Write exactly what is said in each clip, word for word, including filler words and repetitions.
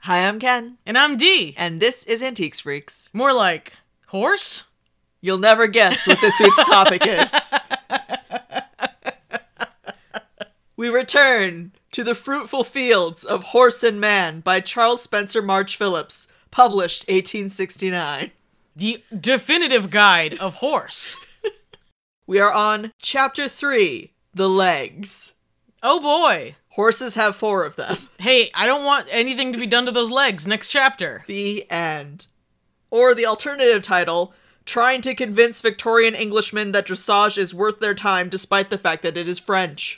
Hi, I'm Ken. And I'm Dee. And this is Antiques Freaks. More like horse? You'll never guess what this week's topic is. We return to the fruitful fields of Horse and Man by Charles Spencer March Phillips, published eighteen sixty-nine. The definitive guide of horse. We are on Chapter three, The Legs. Oh boy. Horses have four of them. Hey, I don't want anything to be done to those legs. Next chapter. The end. Or the alternative title, Trying to Convince Victorian Englishmen that Dressage is worth their time despite the fact that it is French.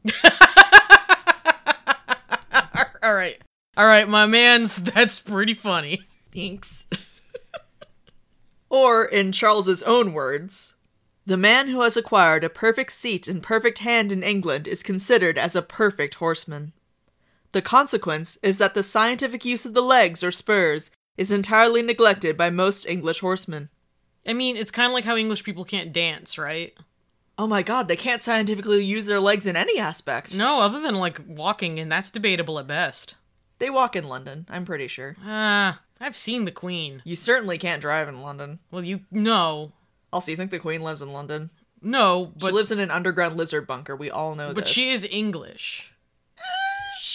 Alright. Alright, my mans, that's pretty funny. Thanks. Or, in Charles's own words, the man who has acquired a perfect seat and perfect hand in England is considered as a perfect horseman. The consequence is that the scientific use of the legs or spurs is entirely neglected by most English horsemen. I mean, it's kind of like how English people can't dance, right? Oh my god, they can't scientifically use their legs in any aspect. No, other than, like, walking, and that's debatable at best. They walk in London, I'm pretty sure. Ah, uh, I've seen the Queen. You certainly can't drive in London. Well, you know. Also, you think the Queen lives in London? No, but... She lives in an underground lizard bunker, we all know but this. But she is English. Uh, she...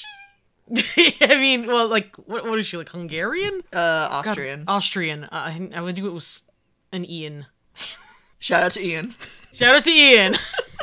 I mean, well, like, what, what is she, like, Hungarian? Uh, Austrian. God, Austrian. Uh, I, I would do it was an Ian. Shout out to Ian. Shout out to Ian.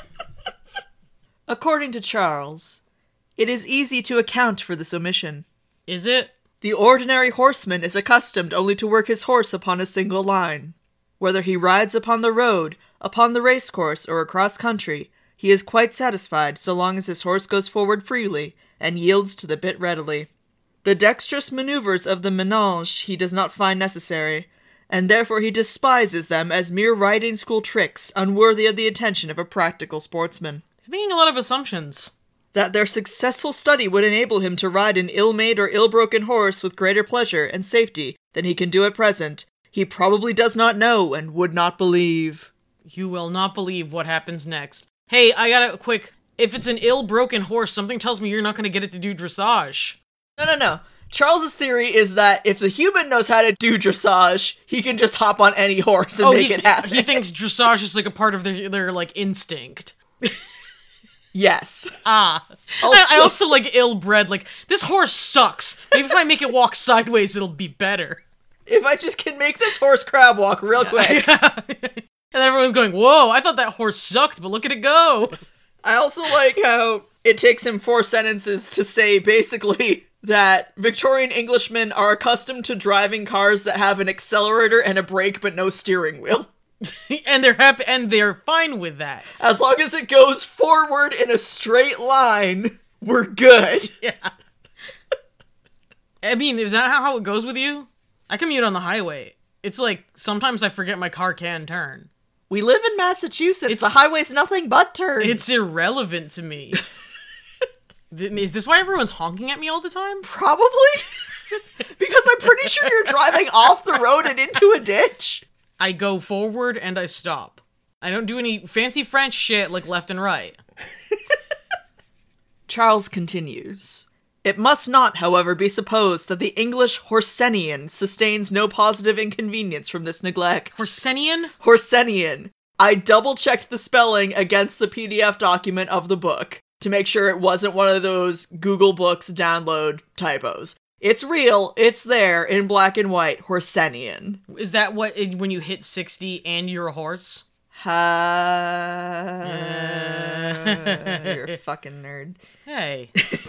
According to Charles, it is easy to account for this omission. Is it? The ordinary horseman is accustomed only to work his horse upon a single line. Whether he rides upon the road, upon the racecourse, or across country, he is quite satisfied so long as his horse goes forward freely and yields to the bit readily. The dexterous maneuvers of the menage he does not find necessary, and therefore he despises them as mere riding school tricks, unworthy of the attention of a practical sportsman. He's making a lot of assumptions. That their successful study would enable him to ride an ill-made or ill-broken horse with greater pleasure and safety than he can do at present, he probably does not know and would not believe. You will not believe what happens next. Hey, I got a quick... If it's an ill-broken horse, something tells me you're not going to get it to do dressage. No, no, no. Charles's theory is that if the human knows how to do dressage, he can just hop on any horse and oh, make he, it happen. He thinks dressage is like a part of their, their like, instinct. Yes. Ah. Also, I, I also like ill-bred, like, this horse sucks. Maybe if I make it walk sideways, it'll be better. If I just can make this horse crab walk real quick. And then everyone's going, whoa, I thought that horse sucked, but look at it go. I also like how it takes him four sentences to say, basically, that Victorian Englishmen are accustomed to driving cars that have an accelerator and a brake but no steering wheel. and they're happy, and they're fine with that. As long as it goes forward in a straight line, we're good. Yeah. I mean, is that how it goes with you? I commute on the highway. It's like, sometimes I forget my car can turn. We live in Massachusetts. It's, the highway's nothing but turns. It's irrelevant to me. Is this why everyone's honking at me all the time? Probably. Because I'm pretty sure you're driving off the road and into a ditch. I go forward and I stop. I don't do any fancy French shit like left and right. Charles continues. It must not, however, be supposed that the English Horsenian sustains no positive inconvenience from this neglect. Horsenian? Horsenian. I double-checked the spelling against the P D F document of the book to make sure it wasn't one of those Google Books download typos. It's real. It's there in black and white. Horsenian. Is that what, when you hit sixty and you're a horse? Ha. Uh, you're a fucking nerd. Hey.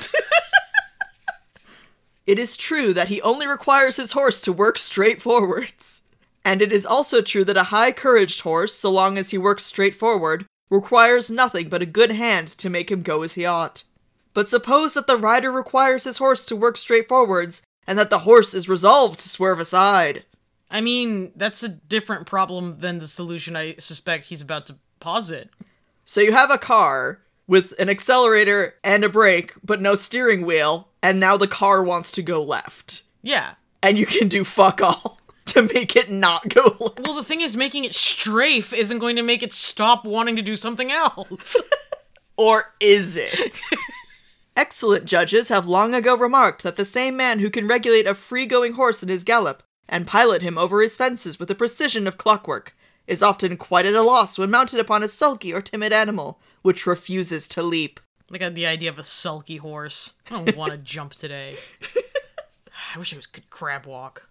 It is true that he only requires his horse to work straight forwards. And it is also true that a high-couraged horse, so long as he works straight forward, requires nothing but a good hand to make him go as he ought. But suppose that the rider requires his horse to work straight forwards, and that the horse is resolved to swerve aside. I mean, that's a different problem than the solution I suspect he's about to posit. So you have a car with an accelerator and a brake, but no steering wheel, and now the car wants to go left. Yeah. And you can do fuck all to make it not go left. Well, the thing is, making it strafe isn't going to make it stop wanting to do something else. Or is it? Excellent judges have long ago remarked that the same man who can regulate a free-going horse in his gallop and pilot him over his fences with the precision of clockwork is often quite at a loss when mounted upon a sulky or timid animal, which refuses to leap. Like uh, the idea of a sulky horse. I don't want to jump today. I wish I was could crab walk.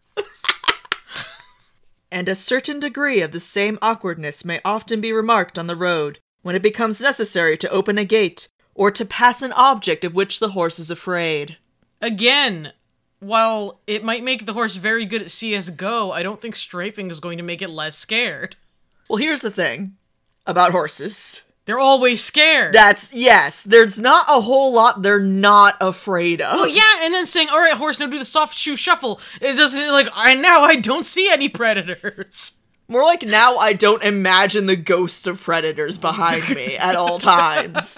And a certain degree of the same awkwardness may often be remarked on the road, when it becomes necessary to open a gate, or to pass an object of which the horse is afraid. Again, while it might make the horse very good at C S G O, I don't think strafing is going to make it less scared. Well, here's the thing about horses. They're always scared. That's, yes, there's not a whole lot they're not afraid of. Oh, yeah, and then saying, all right, horse, now do the soft shoe shuffle. It doesn't, like, I now I don't see any predators. More like now I don't imagine the ghosts of predators behind me at all times.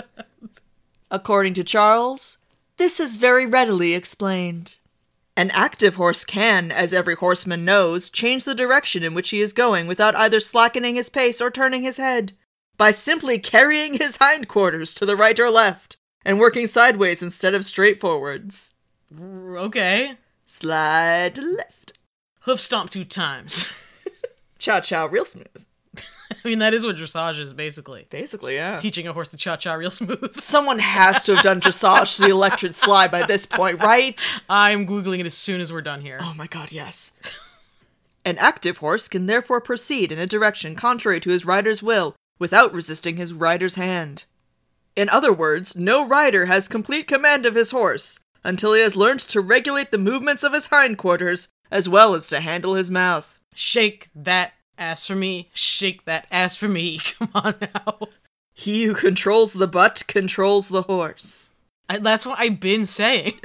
According to Charles, this is very readily explained. An active horse can, as every horseman knows, change the direction in which he is going without either slackening his pace or turning his head, by simply carrying his hindquarters to the right or left, and working sideways instead of straight forwards. Okay. Slide to the left. Hoof stomp two times. Cha-cha real smooth. I mean, that is what dressage is, basically. Basically, yeah. Teaching a horse to cha-cha real smooth. Someone has to have done dressage to the electric slide by this point, right? I'm Googling it as soon as we're done here. Oh my god, yes. An active horse can therefore proceed in a direction contrary to his rider's will, without resisting his rider's hand. In other words, no rider has complete command of his horse until he has learned to regulate the movements of his hindquarters as well as to handle his mouth. Shake that ass for me. Shake that ass for me. Come on now. He who controls the butt controls the horse. I, that's what I've been saying.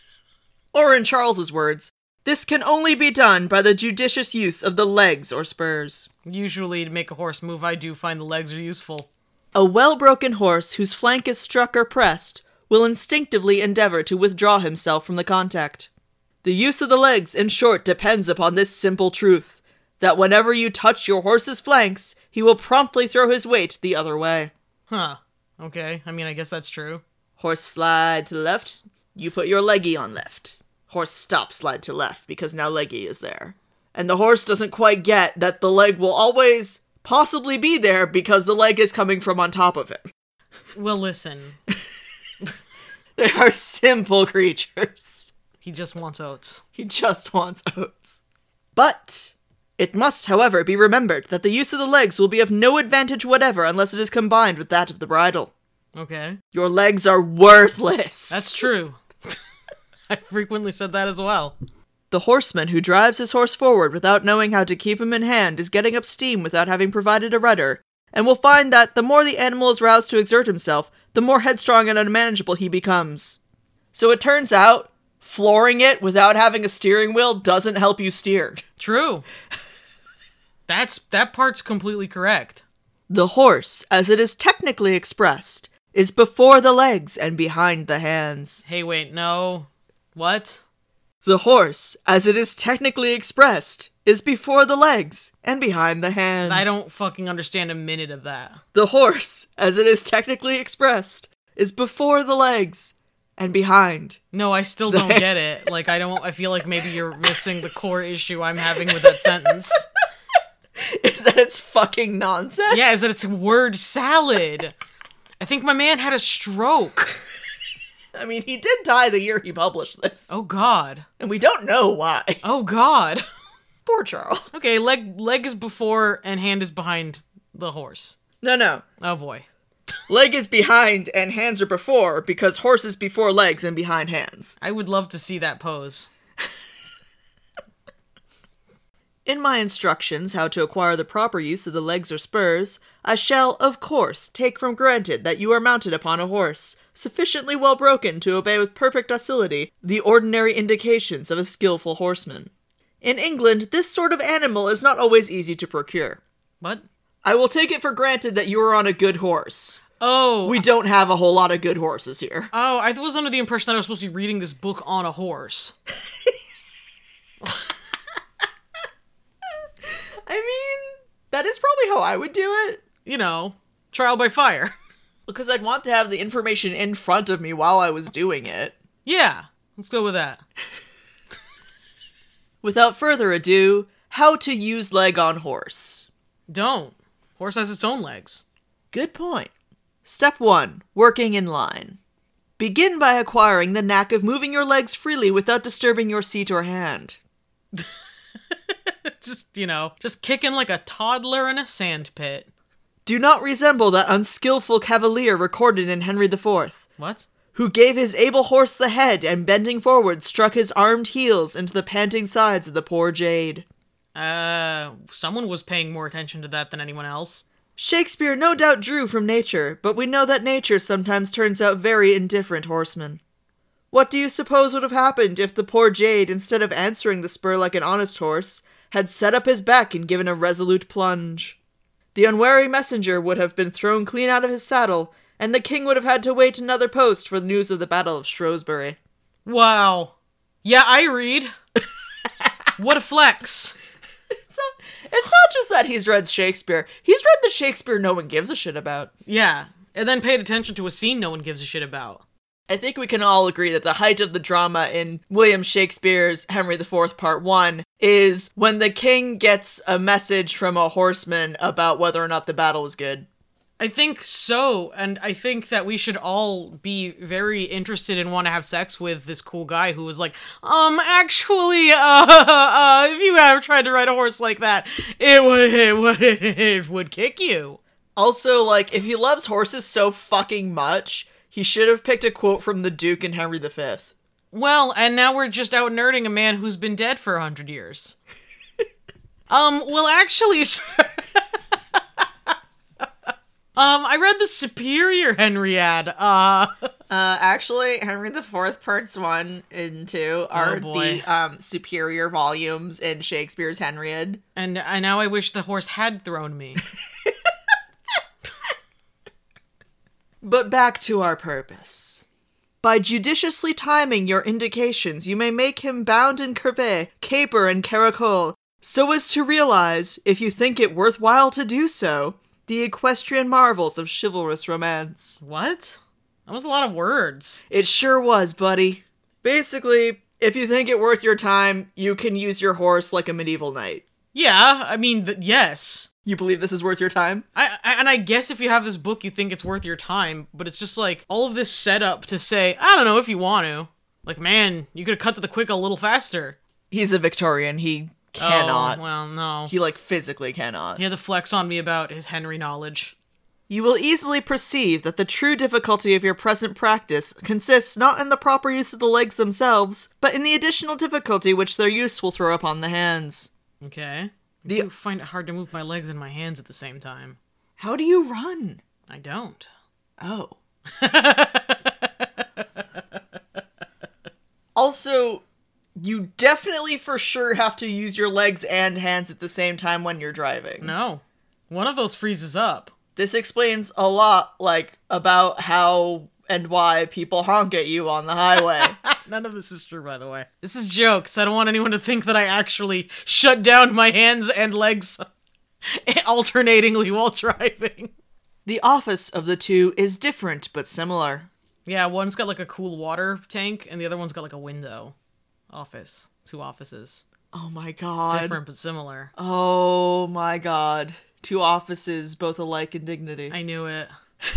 Or in Charles's words, this can only be done by the judicious use of the legs or spurs. Usually, to make a horse move, I do find the legs are useful. A well-broken horse whose flank is struck or pressed will instinctively endeavor to withdraw himself from the contact. The use of the legs, in short, depends upon this simple truth, that whenever you touch your horse's flanks, he will promptly throw his weight the other way. Huh. Okay, I mean, I guess that's true. Horse slide to the left, you put your leggy on left. Horse stop, slide to left, because now leggy is there. And the horse doesn't quite get that the leg will always possibly be there because the leg is coming from on top of him. Well, listen. They are simple creatures. He just wants oats. He just wants oats. But it must, however, be remembered that the use of the legs will be of no advantage whatever unless it is combined with that of the bridle. Okay. Your legs are worthless. That's true. I frequently said that as well. The horseman who drives his horse forward without knowing how to keep him in hand is getting up steam without having provided a rudder, and will find that the more the animal is roused to exert himself, the more headstrong and unmanageable he becomes. So it turns out, flooring it without having a steering wheel doesn't help you steer. True. That's that part's completely correct. The horse, as it is technically expressed, is before the legs and behind the hands. Hey, wait, no. What? The horse, as it is technically expressed, is before the legs and behind the hands. I don't fucking understand a minute of that. The horse, as it is technically expressed, is before the legs and behind. No, I still don't get it. Like, I don't, I feel like maybe you're missing the core issue I'm having with that sentence. Is that it's fucking nonsense? Yeah, is that it's word salad. I think my man had a stroke. I mean, he did die the year he published this. Oh, God. And we don't know why. Oh, God. Poor Charles. Okay, leg leg is before and hand is behind the horse. No, no. Oh, boy. Leg is behind and hands are before because horse is before legs and behind hands. I would love to see that pose. In my instructions how to acquire the proper use of the legs or spurs, I shall, of course, take for granted that you are mounted upon a horse, sufficiently well broken to obey with perfect docility the ordinary indications of a skillful horseman. In England, this sort of animal is not always easy to procure. What? I will take it for granted that you are on a good horse. Oh. We don't have a whole lot of good horses here. Oh, I was under the impression that I was supposed to be reading this book on a horse. I mean, that is probably how I would do it. You know, trial by fire. Because I'd want to have the information in front of me while I was doing it. Yeah, let's go with that. Without further ado, how to use leg on horse. Don't. Horse has its own legs. Good point. Step one, working in line. Begin by acquiring the knack of moving your legs freely without disturbing your seat or hand. Just, you know, just kicking like a toddler in a sandpit. Do not resemble that unskillful cavalier recorded in Henry the Fourth. What? Who gave his able horse the head and bending forward struck his armed heels into the panting sides of the poor jade. Uh, someone was paying more attention to that than anyone else. Shakespeare no doubt drew from nature, but we know that nature sometimes turns out very indifferent horsemen. What do you suppose would have happened if the poor jade, instead of answering the spur like an honest horse, had set up his back and given a resolute plunge? The unwary messenger would have been thrown clean out of his saddle, and the king would have had to wait another post for the news of the Battle of Shrewsbury. Wow. Yeah, I read. What a flex. It's not, it's not just that he's read Shakespeare. He's read the Shakespeare no one gives a shit about. Yeah, and then paid attention to a scene no one gives a shit about. I think we can all agree that the height of the drama in William Shakespeare's Henry the Fourth Part one is when the king gets a message from a horseman about whether or not the battle is good. I think so, and I think that we should all be very interested and want to have sex with this cool guy who was like, um, actually, uh, uh, if you ever tried to ride a horse like that, it would, it would, it would kick you. Also, like, if he loves horses so fucking much, he should have picked a quote from the Duke in Henry the Fifth. Well, and now we're just out nerding a man who's been dead for a hundred years. um, well, actually, sir... Um, I read the Superior Henry ad. Uh, uh actually, Henry the Fourth Parts one and two are oh boy. the um superior volumes in Shakespeare's Henriad. And I now I wish the horse had thrown me. But back to our purpose. By judiciously timing your indications, you may make him bound and curvet, caper and caracole, so as to realize, if you think it worthwhile to do so, the equestrian marvels of chivalrous romance. What? That was a lot of words. It sure was, buddy. Basically, if you think it worth your time, you can use your horse like a medieval knight. Yeah, I mean, th- yes. You believe this is worth your time? I, I And I guess if you have this book, you think it's worth your time, but it's just like, all of this setup to say, I don't know if you want to. Like, man, you could have cut to the quick a little faster. He's a Victorian, he cannot. Oh, well, no. He, like, physically cannot. He had to flex on me about his Henry knowledge. You will easily perceive that the true difficulty of your present practice consists not in the proper use of the legs themselves, but in the additional difficulty which their use will throw upon the hands. Okay. I The- do find it hard to move my legs and my hands at the same time. How do you run? I don't. Oh. Also, you definitely for sure have to use your legs and hands at the same time when you're driving. No. One of those freezes up. This explains a lot, like, about how and why people honk at you on the highway. None of this is true, by the way. This is jokes. I don't want anyone to think that I actually shut down my hands and legs alternatingly while driving. The office of the two is different but similar. Yeah, one's got like a cool water tank, and the other one's got like a window. Office. Two offices. Oh my god. Different but similar. Oh my god. Two offices, both alike in dignity. I knew it.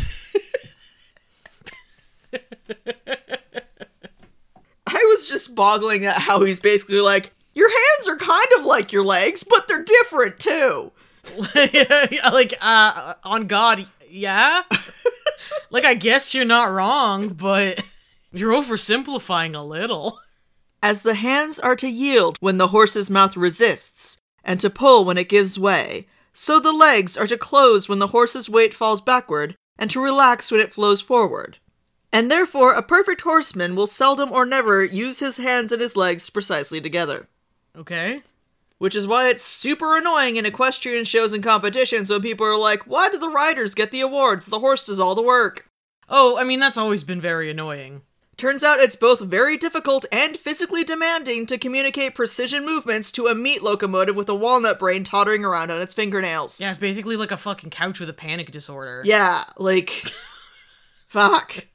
I was just boggling at how he's basically like, your hands are kind of like your legs, but they're different too. Like, uh, on God, yeah? Like, I guess you're not wrong, but you're oversimplifying a little. As the hands are to yield when the horse's mouth resists, and to pull when it gives way, so the legs are to close when the horse's weight falls backward, and to relax when it flows forward. And therefore, a perfect horseman will seldom or never use his hands and his legs precisely together. Okay. Which is why it's super annoying in equestrian shows and competitions when people are like, why do the riders get the awards? The horse does all the work. Oh, I mean, that's always been very annoying. Turns out it's both very difficult and physically demanding to communicate precision movements to a meat locomotive with a walnut brain tottering around on its fingernails. Yeah, it's basically like a fucking couch with a panic disorder. Yeah, like... Fuck.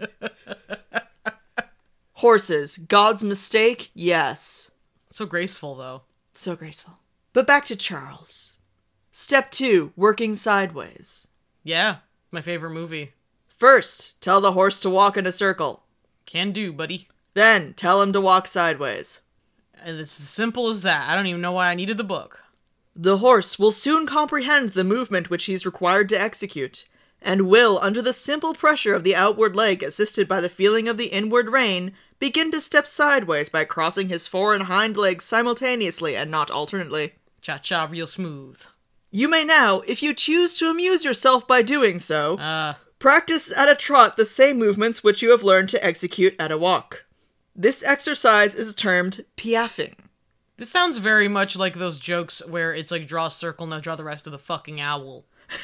Horses. God's mistake? Yes. So graceful, though. So graceful. But back to Charles. Step two, working sideways. Yeah, my favorite movie. First, tell the horse to walk in a circle. Can do, buddy. Then, tell him to walk sideways. And it's as simple as that. I don't even know why I needed the book. The horse will soon comprehend the movement which he is required to execute, and will, under the simple pressure of the outward leg assisted by the feeling of the inward rein, begin to step sideways by crossing his fore and hind legs simultaneously and not alternately. Cha-cha real smooth. You may now, if you choose to amuse yourself by doing so, Uh, practice at a trot the same movements which you have learned to execute at a walk. This exercise is termed piaffing. this sounds very much like those jokes where it's like, draw a circle, now draw the rest of the fucking owl.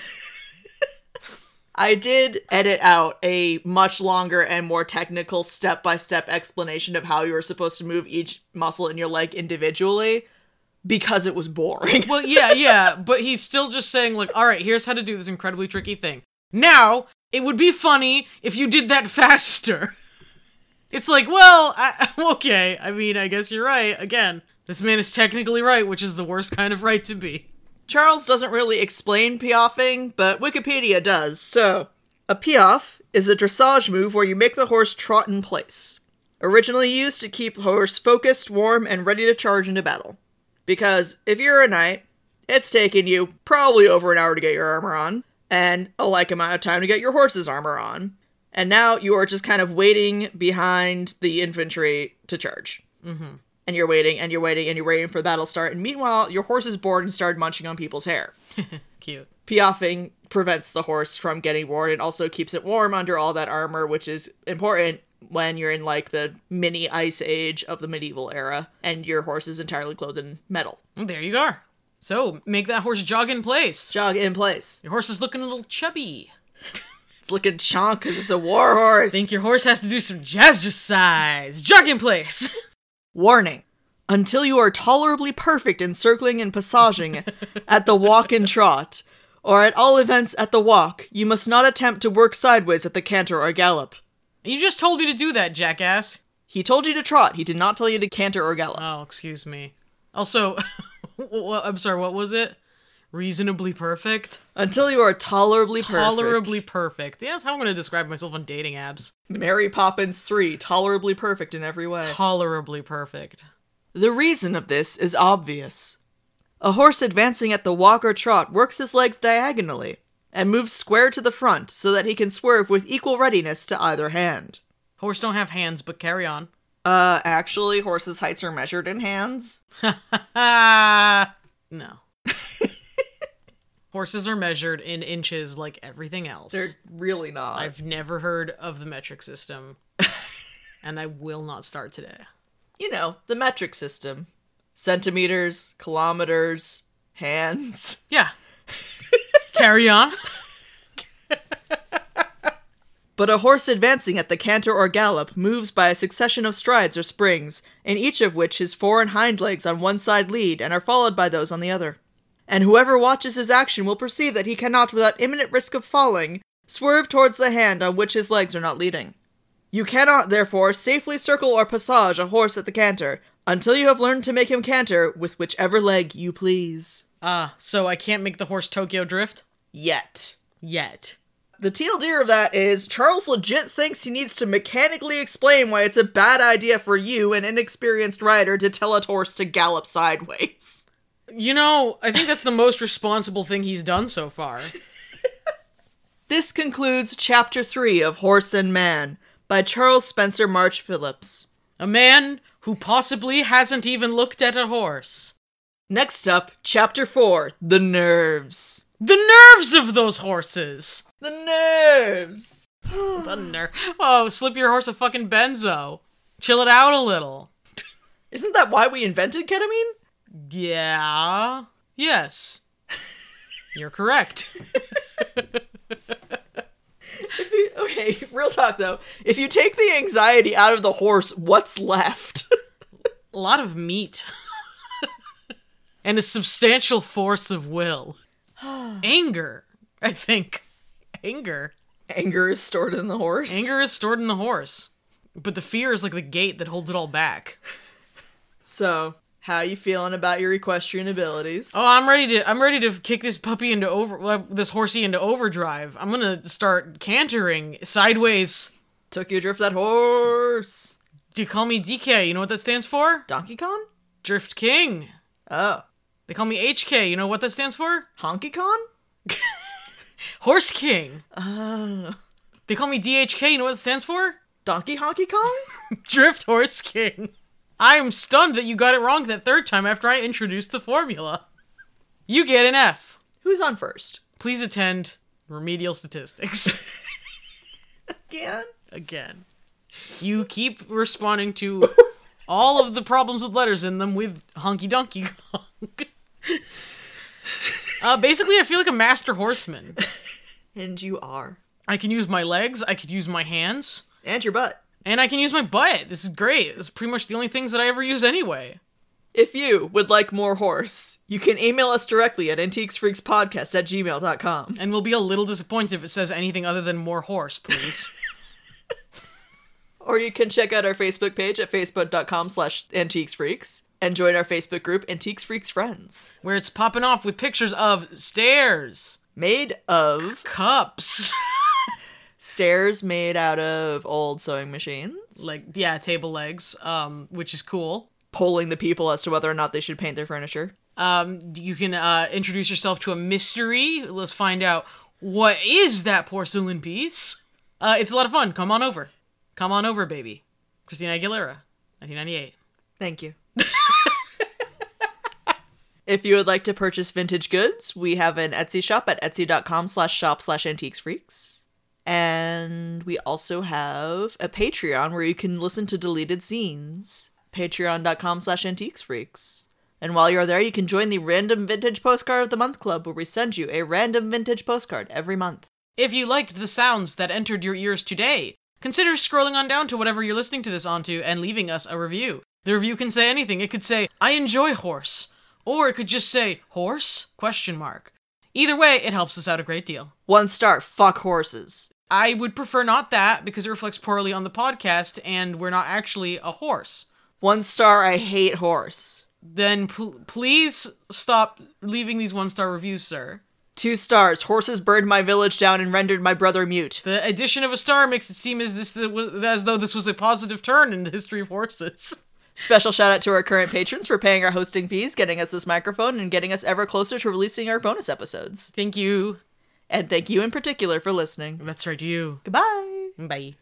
I did edit out a much longer and more technical step-by-step explanation of how you were supposed to move each muscle in your leg individually, because it was boring. Well, yeah, yeah, but he's still just saying, like, alright, here's how to do this incredibly tricky thing. Now, it would be funny if you did that faster. It's like, well, I, okay, I mean, I guess you're right. Again, this man is technically right, which is the worst kind of right to be. Charles doesn't really explain piaffing, but Wikipedia does. So, a piaffe is a dressage move where you make the horse trot in place. Originally used to keep the horse focused, warm, and ready to charge into battle. Because if you're a knight, it's taken you probably over an hour to get your armor on, and a like amount of time to get your horse's armor on. And now you are just kind of waiting behind the infantry to charge. Mm-hmm. And you're waiting, and you're waiting, and you're waiting for the battle to start, and meanwhile, your horse is bored and started munching on people's hair. Cute. Piaffing prevents the horse from getting bored and also keeps it warm under all that armor, which is important when you're in, like, the mini ice age of the medieval era, and your horse is entirely clothed in metal. And there you are. So, make that horse jog in place. Jog in place. Your horse is looking a little chubby. It's looking chonk because it's a war horse. Think your horse has to do some jazzercise. Jog in place. Warning. Until you are tolerably perfect in circling and passaging at the walk and trot, or at all events at the walk, you must not attempt to work sideways at the canter or gallop. You just told me to do that, jackass. He told you to trot, he did not tell you to canter or gallop. Oh, excuse me. Also, I'm sorry, what was it? Reasonably perfect? Until you are tolerably perfect. Tolerably perfect. Yeah, that's how I'm going to describe myself on dating apps. Mary Poppins three, tolerably perfect in every way. Tolerably perfect. The reason of this is obvious. A horse advancing at the walk or trot works his legs diagonally, and moves square to the front so that he can swerve with equal readiness to either hand. Horse don't have hands, but carry on. Uh, actually, horses' heights are measured in hands. No. Horses are measured in inches like everything else. They're really not. I've never heard of the metric system, and I will not start today. You know, the metric system. Centimeters, kilometers, hands. Yeah. Carry on. But a horse advancing at the canter or gallop moves by a succession of strides or springs, in each of which his fore and hind legs on one side lead and are followed by those on the other. And whoever watches his action will perceive that he cannot, without imminent risk of falling, swerve towards the hand on which his legs are not leading. You cannot, therefore, safely circle or passage a horse at the canter, until you have learned to make him canter with whichever leg you please. Ah, so I can't make the horse Tokyo Drift? Yet. Yet. The teal deer of that is, Charles legit thinks he needs to mechanically explain why it's a bad idea for you, an inexperienced rider, to tell a horse to gallop sideways. You know, I think that's the most responsible thing he's done so far. This concludes Chapter three of Horse and Man, by Charles Spencer March Phillips. A man who possibly hasn't even looked at a horse. Next up, Chapter four, The Nerves. The nerves of those horses! The nerves! The ner- Oh, slip your horse a fucking benzo. Chill it out a little. Isn't that why we invented ketamine? Yeah. Yes. You're correct. If you, okay, real talk though. If you take the anxiety out of the horse, what's left? A lot of meat. And a substantial force of will. Anger, I think. Anger. Anger is stored in the horse. Anger is stored in the horse. But the fear is like the gate that holds it all back. So, how you feeling about your equestrian abilities? Oh, I'm ready to I'm ready to kick this puppy into over uh, this horsey into overdrive. I'm gonna start cantering sideways. Tokyo Drift that horse. Do you call me D K? You know what that stands for? Donkey Kong? Drift King. Oh. They call me H K. You know what that stands for? Honky Kong? Horse King. Oh. They call me D H K. You know what it stands for? Donkey Honky Kong? Drift Horse King. I am stunned that you got it wrong that third time after I introduced the formula. You get an F. Who's on first? Please attend remedial statistics. Again? Again. You keep responding to all of the problems with letters in them with Honky Donkey Kong. uh, basically, I feel like a master horseman. And you are. I can use my legs, I could use my hands. And your butt. And I can use my butt. This is great. This is pretty much the only things that I ever use anyway. If you would like more horse, you can email us directly at antiquesfreakspodcast at gmail dot com. And we'll be a little disappointed if it says anything other than more horse, please. Or you can check out our Facebook page at facebook dot com slash antiquesfreaks and join our Facebook group Antiques Freaks Friends. Where it's popping off with pictures of stairs. Made of... Cups. Stairs made out of old sewing machines. Like, yeah, table legs, um, which is cool. Polling the people as to whether or not they should paint their furniture. Um, you can uh, introduce yourself to a mystery. Let's find out what is that porcelain piece. Uh, it's a lot of fun. Come on over. Come on over, baby. Christina Aguilera, nineteen ninety-eight. Thank you. If you would like to purchase vintage goods, we have an Etsy shop at etsy dot com slash shop slash antiquesfreaks. And we also have a Patreon where you can listen to deleted scenes. patreon dot com slash antiquesfreaks. And while you're there, you can join the Random Vintage Postcard of the Month Club, where we send you a random vintage postcard every month. If you liked the sounds that entered your ears today, consider scrolling on down to whatever you're listening to this onto and leaving us a review. The review can say anything. It could say, I enjoy horse. Or it could just say, horse? Question mark. Either way, it helps us out a great deal. One star, fuck horses. I would prefer not that, because it reflects poorly on the podcast, and we're not actually a horse. One star, I hate horse. Then pl- please stop leaving these one-star reviews, sir. Two stars, horses burned my village down and rendered my brother mute. The addition of a star makes it seem as this as though this was a positive turn in the history of horses. Special shout out to our current patrons for paying our hosting fees, getting us this microphone, and getting us ever closer to releasing our bonus episodes. Thank you. And thank you in particular for listening. That's right, you. Goodbye. Bye.